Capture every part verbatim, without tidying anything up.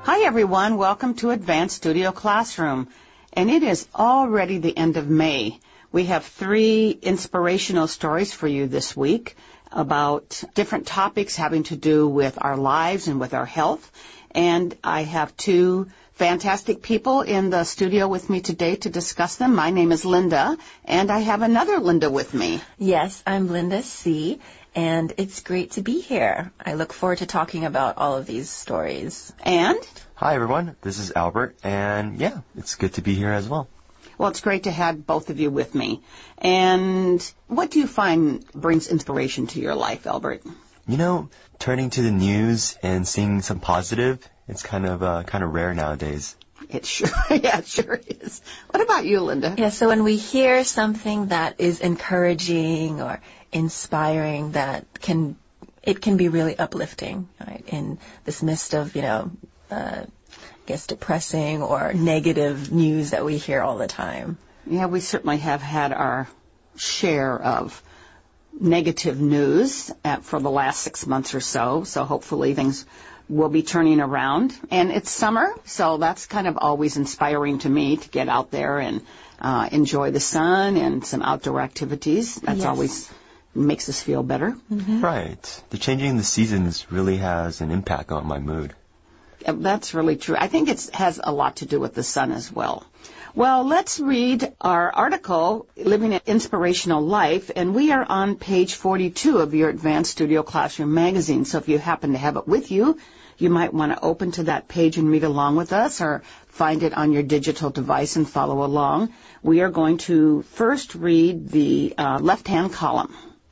Hi, everyone. Welcome to Advanced Studio Classroom. And it is already the end of May. We have three inspirational stories for you this week about different topics having to do with our lives and with our health. And I have two fantastic people in the studio with me today to discuss them. My name is Linda, and I have another Linda with me. Yes, I'm Linda C., and it's great to be here. I look forward to talking about all of these stories. And? Hi, everyone. This is Albert, and yeah, it's good to be here as well. Well, it's great to have both of you with me. And what do you find brings inspiration to your life, Albert? You know, turning to the news and seeing some positive, it's kind of uh, kind of rare nowadays. It sure, yeah, it sure is. What about you, Linda? Yeah, so when we hear something that is encouraging or inspiring, that can, it can be really uplifting, right? In this midst of, you know, uh, I guess depressing or negative news that we hear all the time. Yeah, we certainly have had our share of negative news at, for the last six months or so, so hopefully things will be turning around. And it's summer, so that's kind of always inspiring to me to get out there and uh, enjoy the sun and some outdoor activities. That's Yes. always makes us feel better. Mm-hmm. Right. The changing of the seasons really has an impact on my mood. That's really true. I think it has a lot to do with the sun as well. Well, let's read our article, Living an Inspirational Life, and we are on page forty-two of your Advanced Studio Classroom magazine. So if you happen to have it with you, you might want to open to that page and read along with us, or find it on your digital device and follow along. We are going to first read the uh, left-hand column.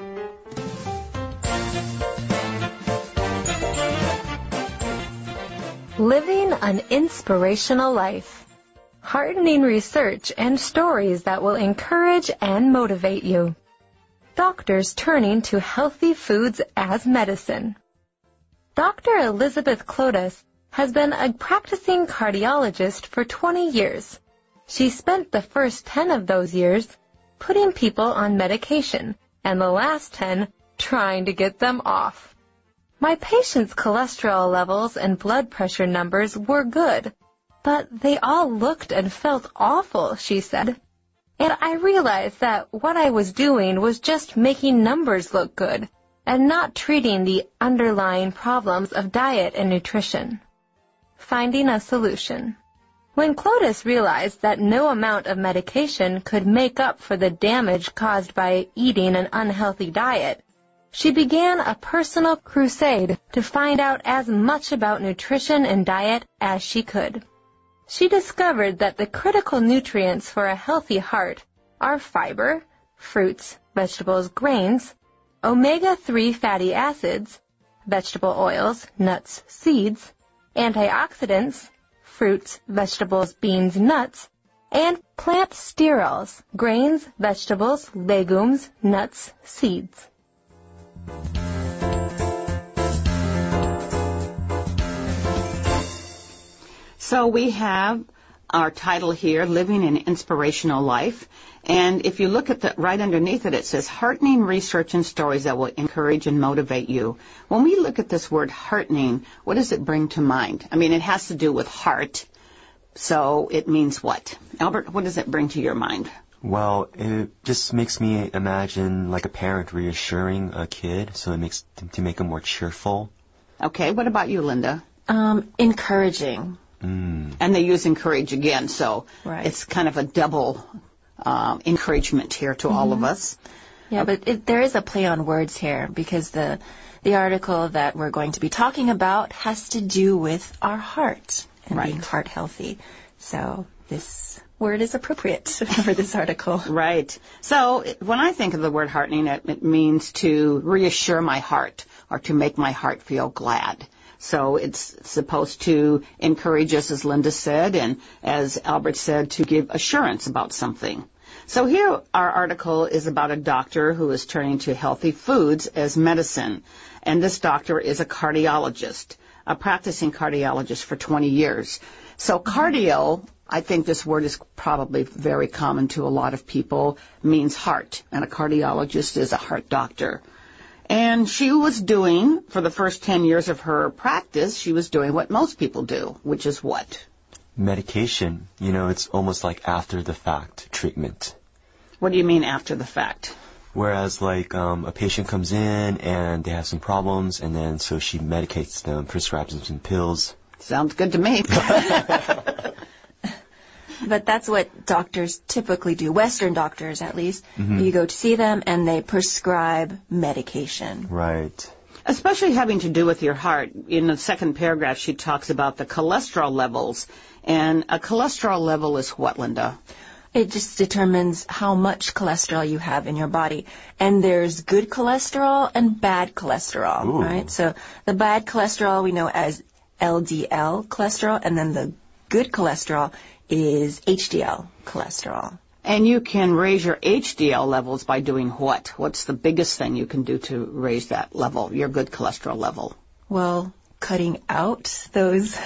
Living an Inspirational Life. Heartening research and stories that will encourage and motivate you. Doctors turning to healthy foods as medicine. Doctor Elizabeth Clotis has been a practicing cardiologist for twenty years. She spent the first ten of those years putting people on medication, and the last ten trying to get them off. My patients' cholesterol levels and blood pressure numbers were good, but they all looked and felt awful, she said. And I realized that what I was doing was just making numbers look good and not treating the underlying problems of diet and nutrition. Finding a solution. When Clotis realized that no amount of medication could make up for the damage caused by eating an unhealthy diet, she began a personal crusade to find out as much about nutrition and diet as she could. She discovered that the critical nutrients for a healthy heart are fiber, fruits, vegetables, grains, omega three fatty acids, vegetable oils, nuts, seeds, antioxidants, fruits, vegetables, beans, nuts, and plant sterols, grains, vegetables, legumes, nuts, seeds. So we have our title here, Living an Inspirational Life. And if you look at the right underneath it, it says heartening research and stories that will encourage and motivate you. When we look at this word heartening, what does it bring to mind? I mean, it has to do with heart. So it means what? Albert, what does it bring to your mind? Well, it just makes me imagine like a parent reassuring a kid, so it makes to make them more cheerful. Okay, what about you, Linda? Um, encouraging. Mm. And they use encourage again, so Right. it's kind of a double uh, encouragement here to mm-hmm. all of us. Yeah, but it, there is a play on words here, because the the article that we're going to be talking about has to do with our heart and Right. being heart healthy. So this word is appropriate for this article. Right. So when I think of the word heartening, it, it means to reassure my heart or to make my heart feel glad. So it's supposed to encourage us, as Linda said, and as Albert said, to give assurance about something. So here our article is about a doctor who is turning to healthy foods as medicine. And this doctor is a cardiologist, a practicing cardiologist for twenty years. So cardio, I think this word is probably very common to a lot of people, means heart. And a cardiologist is a heart doctor. And she was doing, for the first ten years of her practice, she was doing what most people do, which is what? Medication. You know, it's almost like after the fact treatment. What do you mean after the fact? Whereas, like, um, a patient comes in and they have some problems, and then so she medicates them, prescribes them some pills. Sounds good to me. But that's what doctors typically do, Western doctors at least. Mm-hmm. You go to see them and they prescribe medication. Right. Especially having to do with your heart. In the second paragraph, she talks about the cholesterol levels. And a cholesterol level is what, Linda? It just determines how much cholesterol you have in your body. And there's good cholesterol and bad cholesterol, Ooh. right? So the bad cholesterol we know as L D L cholesterol, and then the good cholesterol is H D L cholesterol. And you can raise your H D L levels by doing what? What's the biggest thing you can do to raise that level, your good cholesterol level? Well, cutting out those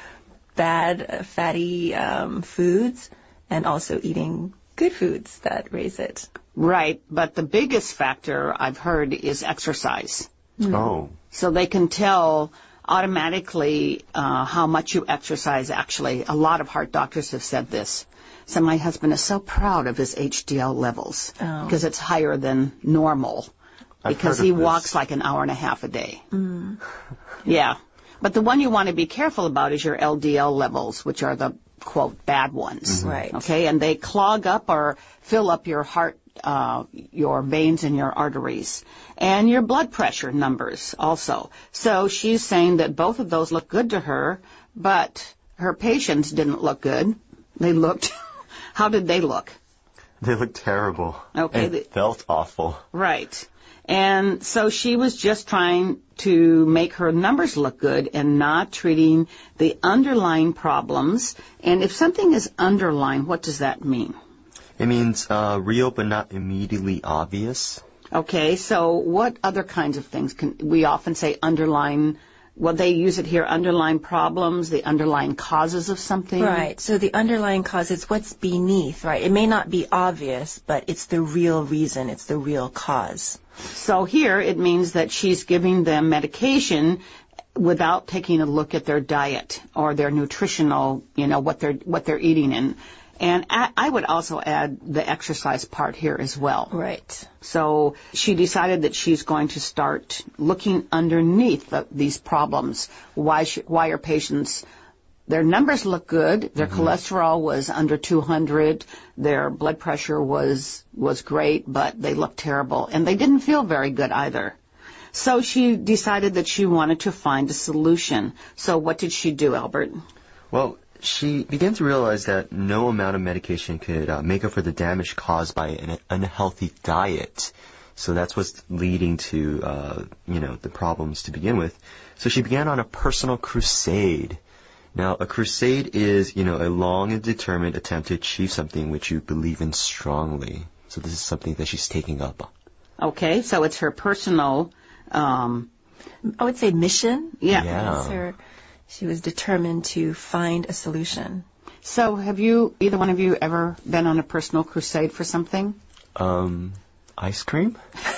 bad fatty um, foods and also eating good foods that raise it. Right, but the biggest factor I've heard is exercise. Mm. Oh. So they can tell automatically uh, how much you exercise, actually. A lot of heart doctors have said this. So my husband is so proud of his H D L levels Oh. because it's higher than normal I've because heard he of this. walks like an hour and a half a day. Mm. Yeah. But the one you want to be careful about is your L D L levels, which are the, quote, bad ones. Mm-hmm. Right. Okay, and they clog up or fill up your heart, uh, your veins and your arteries. And your blood pressure numbers also. So she's saying that both of those look good to her, but her patients didn't look good. They looked, how did they look? They looked terrible. Okay. And they- felt awful. Right. And so she was just trying to make her numbers look good and not treating the underlying problems. And if something is underlying, what does that mean? It means uh, real but not immediately obvious. Okay, so what other kinds of things can we often say underlying? Well, they use it here, underlying problems, the underlying causes of something. Right. So the underlying cause is what's beneath, right? It may not be obvious, but it's the real reason. It's the real cause. So here it means that she's giving them medication without taking a look at their diet or their nutritional, you know, what they're what they're eating in. And I would also add the exercise part here as well. Right. So she decided that she's going to start looking underneath the, these problems. Why sh- why are patients, their numbers look good, their mm-hmm. cholesterol was under two hundred, their blood pressure was was great, but they looked terrible, and they didn't feel very good either. So she decided that she wanted to find a solution. So what did she do, Albert? Well, she began to realize that no amount of medication could uh, make up for the damage caused by an unhealthy diet. So that's what's leading to, uh, you know, the problems to begin with. So she began on a personal crusade. Now, a crusade is, you know, a long and determined attempt to achieve something which you believe in strongly. So this is something that she's taking up. Okay, so it's her personal, um, I would say mission. Yeah. Yeah. It's her, she was determined to find a solution. So have you, either one of you, ever been on a personal crusade for something? Um, ice cream?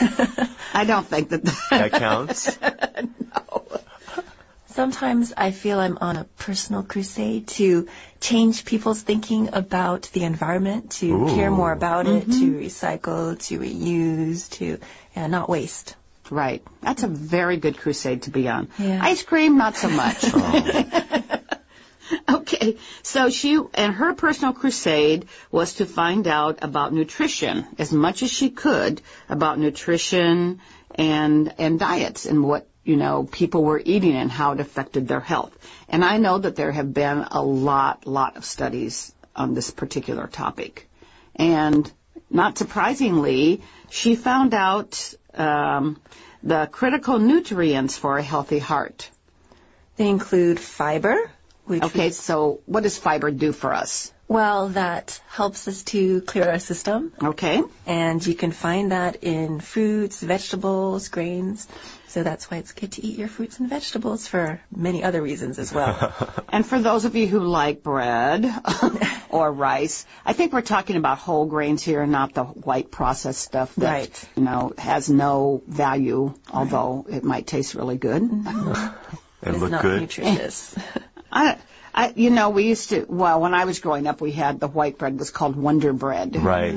I don't think that That counts? No. Sometimes I feel I'm on a personal crusade to change people's thinking about the environment, to Ooh. care more about Mm-hmm. it, to recycle, to reuse, to yeah, not waste. Right. That's a very good crusade to be on. Yeah. Ice cream, not so much. Oh. Okay. So she, and her personal crusade was to find out about nutrition, as much as she could, about nutrition and, and diets and what, you know, people were eating and how it affected their health. And I know that there have been a lot, lot of studies on this particular topic. And not surprisingly, she found out um, the critical nutrients for a healthy heart. They include fiber. Which Okay, we, so what does fiber do for us? Well, that helps us to clear our system. Okay. And you can find that in fruits, vegetables, grains. So that's why it's good to eat your fruits and vegetables for many other reasons as well. And for those of you who like bread or rice, I think we're talking about whole grains here, not the white processed stuff that, Right. you know, has no value, although it might taste really good. And It's look not good. nutritious. I, I, you know, we used to, well, when I was growing up, we had the white bread was called Wonder Bread. Right.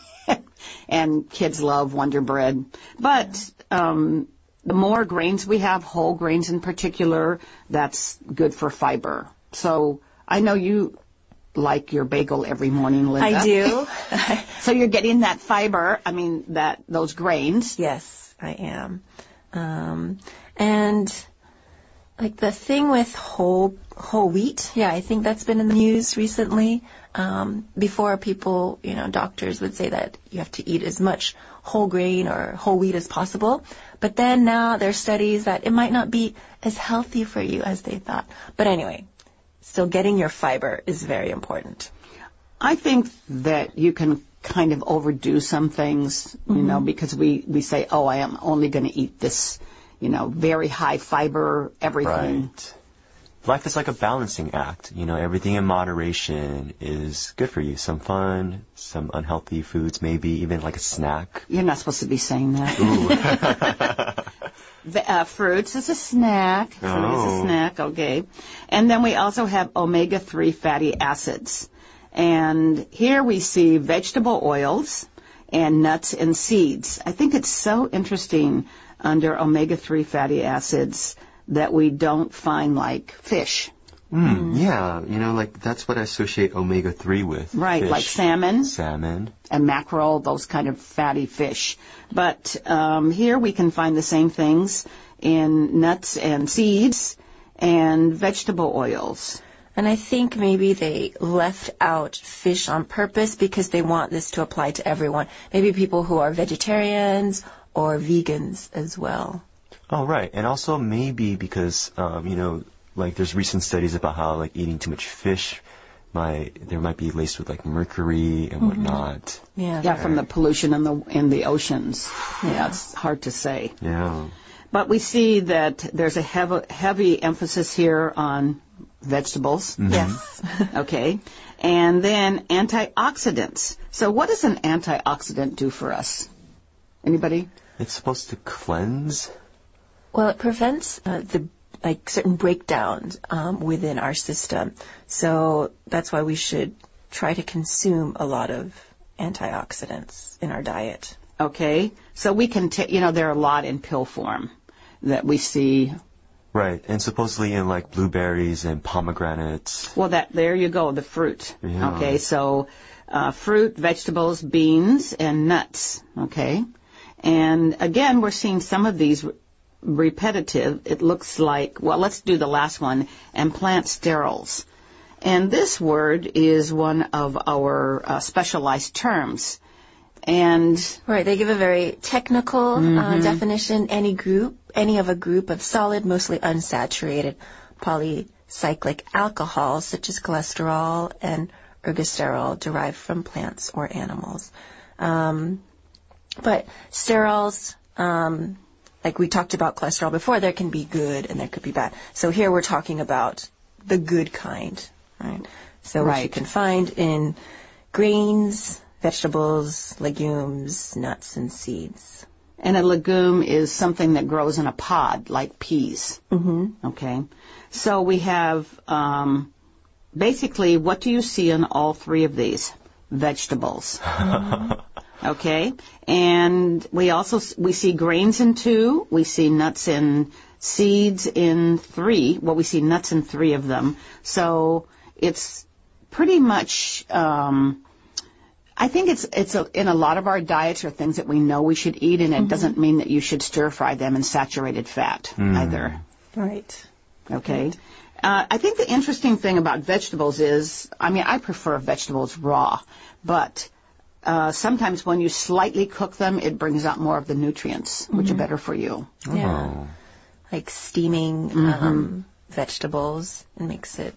And kids love Wonder Bread. But um, the more grains we have, whole grains in particular, that's good for fiber. So I know you like your bagel every morning, Linda. I do. So you're getting that fiber, I mean, that those grains. Yes, I am. Um, and like the thing with whole whole wheat, yeah, I think that's been in the news recently. Um, before people, you know, doctors would say that you have to eat as much whole grain or whole wheat as possible. But then now there's studies that it might not be as healthy for you as they thought. But anyway, still getting your fiber is very important. I think that you can kind of overdo some things, you Mm-hmm. know, because we, we say, oh, I am only going to eat this, you know, very high fiber, everything. Right. Life is like a balancing act. You know, everything in moderation is good for you. Some fun, some unhealthy foods, maybe even like a snack. You're not supposed to be saying that. The, uh, fruits is a snack. Fruit is a Oh. snack, okay. And then we also have omega three fatty acids. And here we see vegetable oils and nuts and seeds. I think it's so interesting under omega three fatty acids that we don't find like fish. Mm, yeah, you know, like that's what I associate omega three with. Right, Fish, like salmon. Salmon. And mackerel, those kind of fatty fish. But um, here we can find the same things in nuts and seeds and vegetable oils. And I think maybe they left out fish on purpose because they want this to apply to everyone. Maybe people who are vegetarians or vegans as well. Oh, right. And also maybe because, um, you know, like there's recent studies about how like eating too much fish might, there might be laced with like mercury and whatnot. Yeah. Yeah, from the pollution in the in the oceans. Yeah, it's hard to say. Yeah. But we see that there's a heavy, heavy emphasis here on vegetables. Yes. Okay. And then antioxidants. So what does an antioxidant do for us? Anybody? It's supposed to cleanse. Well, it prevents uh, the like certain breakdowns um, within our system. So that's why we should try to consume a lot of antioxidants in our diet. Okay. So we can take, you know, there are a lot in pill form that we see. Right. And supposedly in like blueberries and pomegranates. Well, that, there you go, the fruit. Yeah. Okay. So, uh, fruit, vegetables, beans, and nuts. Okay. And again, we're seeing some of these repetitive. It looks like, well, let's do the last one, and plant sterols. And this word is one of our uh, specialized terms. And Right, they give a very technical uh, definition. Any group, any of a group of solid, mostly unsaturated polycyclic alcohols, such as cholesterol and ergosterol, derived from plants or animals. Um, but sterols, um, like we talked about cholesterol before, there can be good and there could be bad. So here we're talking about the good kind, right? So which you Right. can find in grains, vegetables, legumes, nuts, and seeds. And a legume is something that grows in a pod, like peas. Mm-hmm. Okay. So we have, um, basically, what do you see in all three of these? Vegetables. Okay. And we also, we see grains in two. We see nuts and seeds in three. Well, we see nuts in three of them. So it's pretty much, um, I think it's it's a, in a lot of our diets are things that we know we should eat, and it doesn't mean that you should stir fry them in saturated fat either. Right. Okay. Uh, I think the interesting thing about vegetables is, I mean, I prefer vegetables raw, but uh, sometimes when you slightly cook them, it brings out more of the nutrients, which are better for you. Yeah. Like steaming um, vegetables, it makes it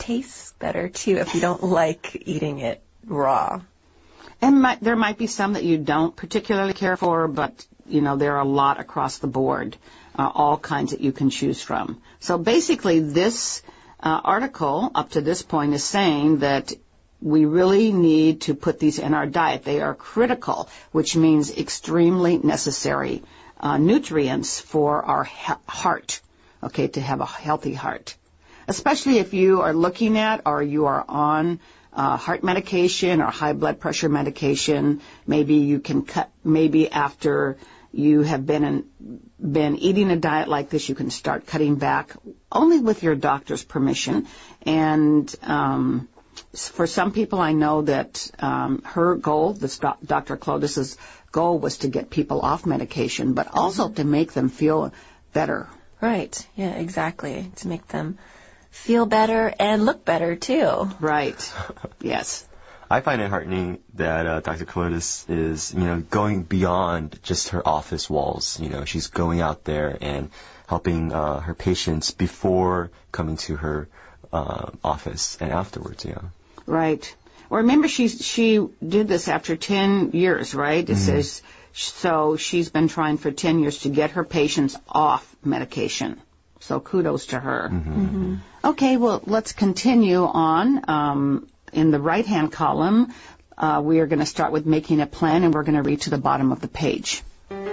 tastes better too if you don't like eating it raw. And might, there might be some that you don't particularly care for, but, you know, there are a lot across the board, uh, all kinds that you can choose from. So basically this uh, article up to this point is saying that we really need to put these in our diet. They are critical, which means extremely necessary uh, nutrients for our he- heart, okay, to have a healthy heart. Especially if you are looking at or you are on uh, heart medication or high blood pressure medication. Maybe you can cut, maybe after you have been in, been eating a diet like this, you can start cutting back only with your doctor's permission. And um, for some people, I know that um, her goal, this doc, Doctor Clodis's goal, was to get people off medication, but also to make them feel better. Right. Yeah, exactly. To make them feel better and look better, too. Right. Yes. I find it heartening that uh, Doctor Clodis is, you know, going beyond just her office walls. You know, she's going out there and helping uh, her patients before coming to her uh, office and afterwards, yeah. Right. Well, remember, she she did this after ten years, right? It mm-hmm. says, so she's been trying for ten years to get her patients off medication. So kudos to her. Mm-hmm. Mm-hmm. Okay, well, let's continue on. Um, in the right-hand column, uh, we are going to start with making a plan, and we're going to read to the bottom of the page.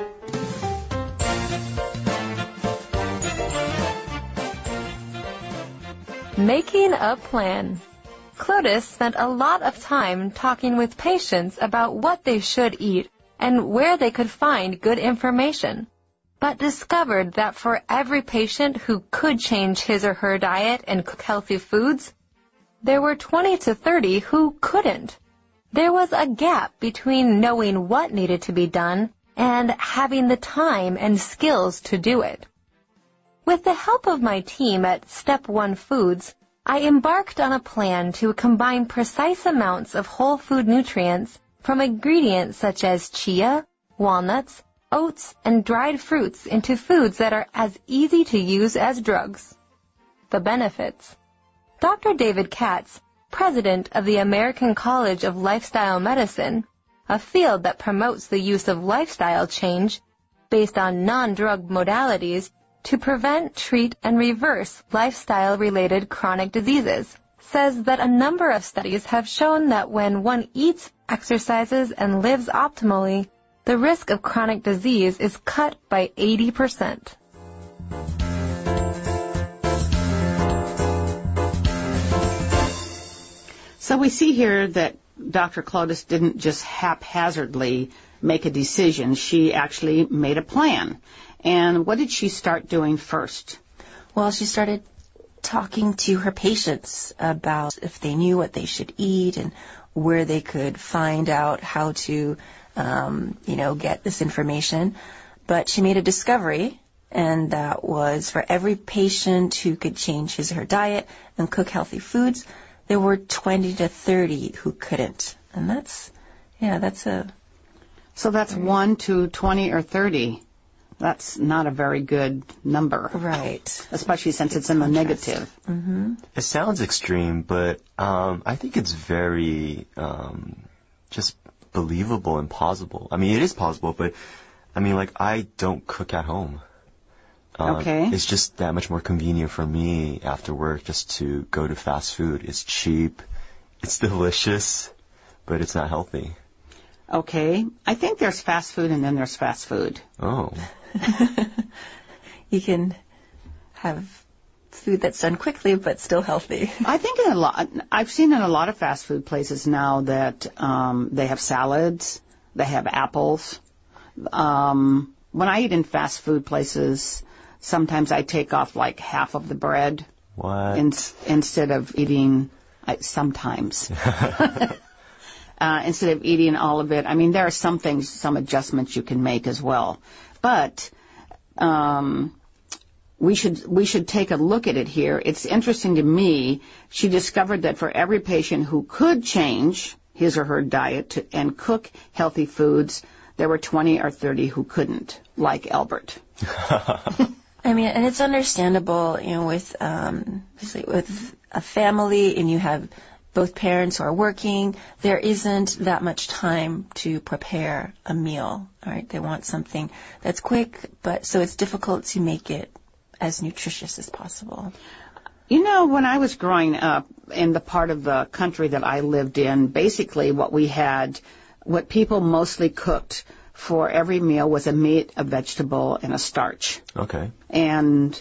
Making a plan. Clodis spent a lot of time talking with patients about what they should eat and where they could find good information, but discovered that for every patient who could change his or her diet and cook healthy foods, there were twenty to thirty who couldn't. There was a gap between knowing what needed to be done and having the time and skills to do it. With the help of my team at Step One Foods, I embarked on a plan to combine precise amounts of whole food nutrients from ingredients such as chia, walnuts, oats, and dried fruits into foods that are as easy to use as drugs. The benefits. Doctor David Katz, president of the American College of Lifestyle Medicine, a field that promotes the use of lifestyle change based on non-drug modalities to prevent, treat, and reverse lifestyle-related chronic diseases, says that a number of studies have shown that when one eats, exercises, and lives optimally, the risk of chronic disease is cut by eighty percent. So we see here that Doctor Clodis didn't just haphazardly make a decision. She actually made a plan. And what did she start doing first? Well, she started talking to her patients about if they knew what they should eat and where they could find out how to, um, you know, get this information. But she made a discovery, and that was for every patient who could change his or her diet and cook healthy foods, there were twenty to thirty who couldn't. And that's, yeah, that's a... So that's one to twenty or thirty. That's not a very good number. Right. Especially since it's in the negative. Mm-hmm. It sounds extreme, but um, I think it's very um, just believable and possible. I mean, it is possible, but I mean, like, I don't cook at home. Um, okay. It's just that much more convenient for me after work just to go to fast food. It's cheap, it's delicious, but it's not healthy. Okay. I think there's fast food and then there's fast food. Oh. You can have food that's done quickly but still healthy. I think in a lot, I've seen in a lot of fast food places now that um, they have salads, they have apples. Um, when I eat in fast food places, sometimes I take off like half of the bread. What? In, instead of eating, I, sometimes. uh, instead of eating all of it. I mean, there are some things, some adjustments you can make as well. But um, we should we should take a look at it here. It's interesting to me. She discovered that for every patient who could change his or her diet to, and cook healthy foods, there were twenty or thirty who couldn't, like Albert. I mean, and it's understandable, you know, with um, with a family and you have both parents who are working, there isn't that much time to prepare a meal, all right? They want something that's quick, but so it's difficult to make it as nutritious as possible. You know, when I was growing up in the part of the country that I lived in, basically what we had, what people mostly cooked for every meal was a meat, a vegetable, and a starch. Okay. And,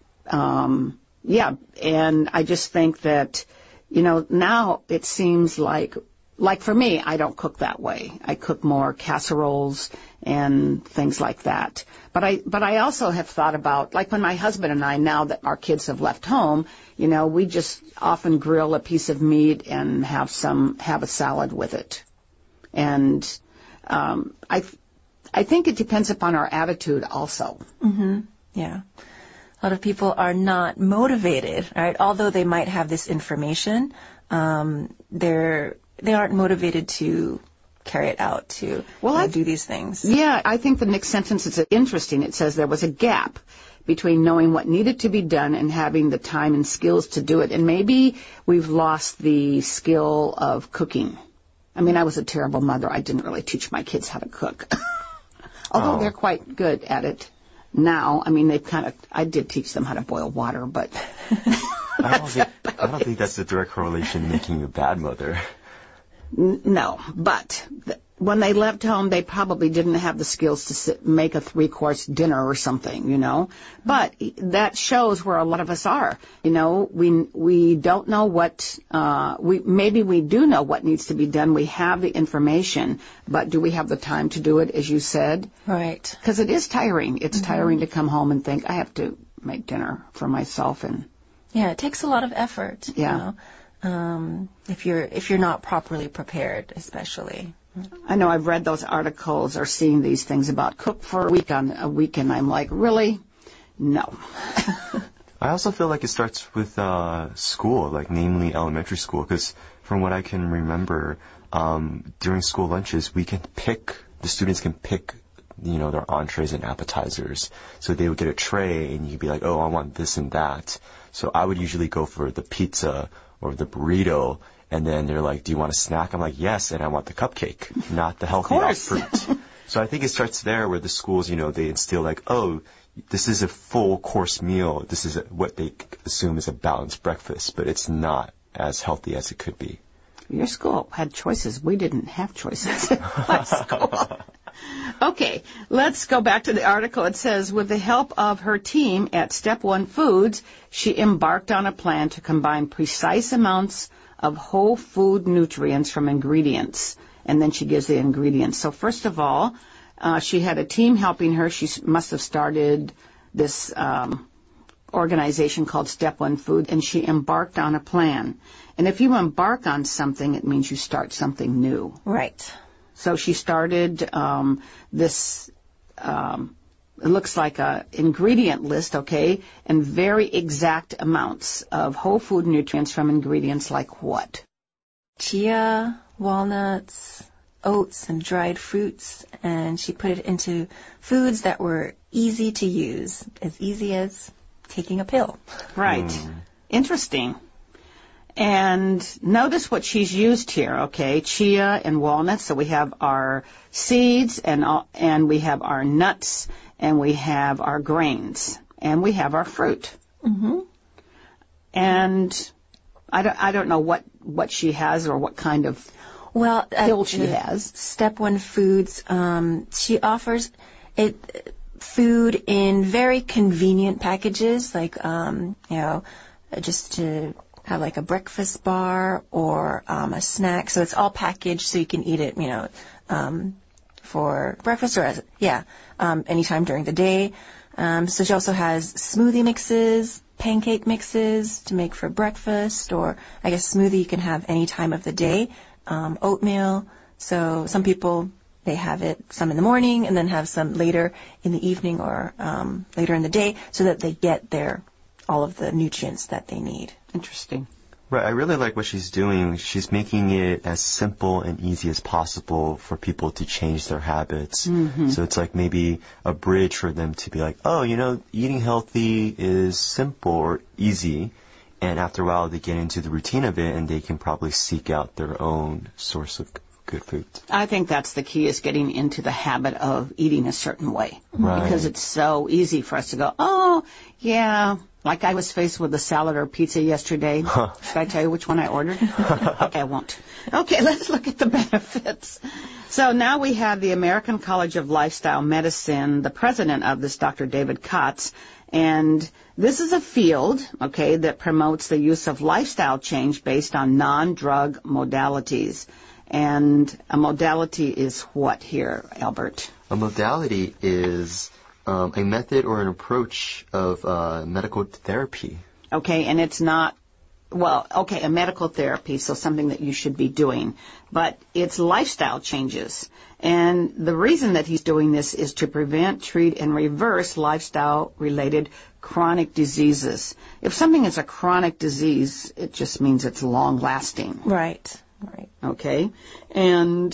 um, yeah, and I just think that, you know, now it seems like, like for me, I don't cook that way. I cook more casseroles and things like that. But I, but I also have thought about, like when my husband and I, now that our kids have left home, you know, we just often grill a piece of meat and have some, have a salad with it. And, um, I, I think it depends upon our attitude also. Mm-hmm. Yeah. A lot of people are not motivated, right? Although they might have this information, um, they're, they aren't motivated to carry it out, to well, you know, I, do these things. Yeah, I think the next sentence is interesting. It says there was a gap between knowing what needed to be done and having the time and skills to do it. And maybe we've lost the skill of cooking. I mean, I was a terrible mother. I didn't really teach my kids how to cook. Although oh. they're quite good at it now. I mean, they've kind of, I did teach them how to boil water, but... I, don't think, I don't think that's a direct correlation to making you a bad mother. N- no, but th- when they left home, they probably didn't have the skills to sit, make a three-course dinner or something, you know. But that shows where a lot of us are. You know, we we don't know what, uh, we maybe we do know what needs to be done. We have the information, but do we have the time to do it, as you said? Right. Because it is tiring. It's mm-hmm. tiring to come home and think, I have to make dinner for myself. And yeah, it takes a lot of effort. Yeah. You know? Um, if you're if you're not properly prepared, especially. I know I've read those articles or seen these things about cook for a week on a weekend. I'm like, really? No. I also feel like it starts with uh, school, like namely elementary school, because from what I can remember, um, during school lunches, we can pick, the students can pick, you know, their entrees and appetizers. So they would get a tray and you'd be like, oh, I want this and that. So I would usually go for the pizza or the burrito, and then they're like, do you want a snack? I'm like, yes, and I want the cupcake, not the healthy out fruit. So I think it starts there where the schools, you know, they instill like, oh, this is a full course meal. This is a, what they assume is a balanced breakfast, but it's not as healthy as it could be. Your school had choices. We didn't have choices at my school. Okay, let's go back to the article. It says, with the help of her team at Step One Foods, she embarked on a plan to combine precise amounts of whole food nutrients from ingredients. And then she gives the ingredients. So first of all, uh, she had a team helping her. She must have started this um, organization called Step One Food, and she embarked on a plan. And if you embark on something, it means you start something new. Right. So she started um, this, um, it looks like a ingredient list, okay, and very exact amounts of whole food nutrients from ingredients like what? Chia, walnuts, oats, and dried fruits. And she put it into foods that were easy to use, as easy as taking a pill. Right. Mm. Interesting. And notice what she's used here, okay? Chia and walnuts. So we have our seeds and and we have our nuts and we have our grains and we have our fruit. Mm-hmm. And I don't I don't know what, what she has or what kind of well pill uh, she has. Step One Foods. Um, she offers it food in very convenient packages, like um, you know, just to have like a breakfast bar or um, a snack. So it's all packaged so you can eat it, you know, um, for breakfast or as, yeah, um, anytime during the day. Um, so she also has smoothie mixes, pancake mixes to make for breakfast, or I guess smoothie you can have any time of the day, um, oatmeal. So some people, they have it some in the morning and then have some later in the evening or um, later in the day so that they get their all of the nutrients that they need. Interesting. Right, I really like what she's doing. She's making it as simple and easy as possible for people to change their habits. Mm-hmm. So it's like maybe a bridge for them to be like, oh, you know, eating healthy is simple or easy. And after a while, they get into the routine of it and they can probably seek out their own source of good food. I think that's the key, is getting into the habit of eating a certain way. Right. Because it's so easy for us to go, oh, yeah, like I was faced with a salad or pizza yesterday. Huh. Should I tell you which one I ordered? Okay, I won't. Okay, let's look at the benefits. So now we have the American College of Lifestyle Medicine, the president of this, Doctor David Kotz, and this is a field, okay, that promotes the use of lifestyle change based on non-drug modalities. And a modality is what here, Albert? A modality is um, a method or an approach of uh, medical therapy. Okay, and it's not, well, okay, a medical therapy, so something that you should be doing. But it's lifestyle changes. And the reason that he's doing this is to prevent, treat, and reverse lifestyle-related chronic diseases. If something is a chronic disease, it just means it's long-lasting. Right. Right. Okay. And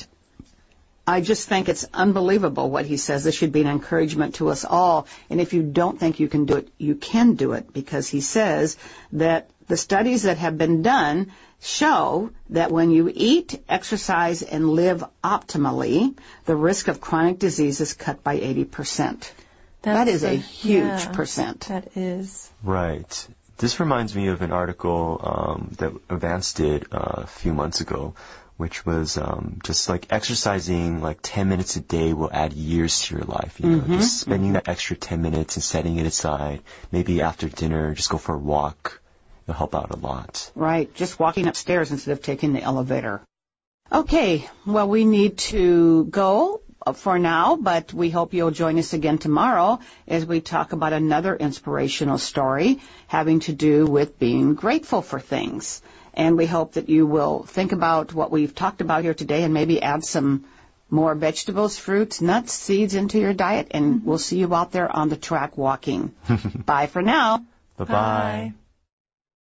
I just think it's unbelievable what he says. This should be an encouragement to us all. And if you don't think you can do it, you can do it, because he says that the studies that have been done show that when you eat, exercise, and live optimally, the risk of chronic disease is cut by eighty percent. That's that is a, a huge yeah, percent. That is. Right. This reminds me of an article um, that Vance did uh, a few months ago, which was um, just like exercising like ten minutes a day will add years to your life. You know, Mm-hmm. just spending that extra ten minutes and setting it aside. Maybe after dinner, just go for a walk. It'll help out a lot. Right, just walking upstairs instead of taking the elevator. Okay, well, we need to go for now, but we hope you'll join us again tomorrow as we talk about another inspirational story having to do with being grateful for things. And we hope that you will think about what we've talked about here today and maybe add some more vegetables, fruits, nuts, seeds into your diet, and we'll see you out there on the track walking. Bye for now. Bye-bye. Bye.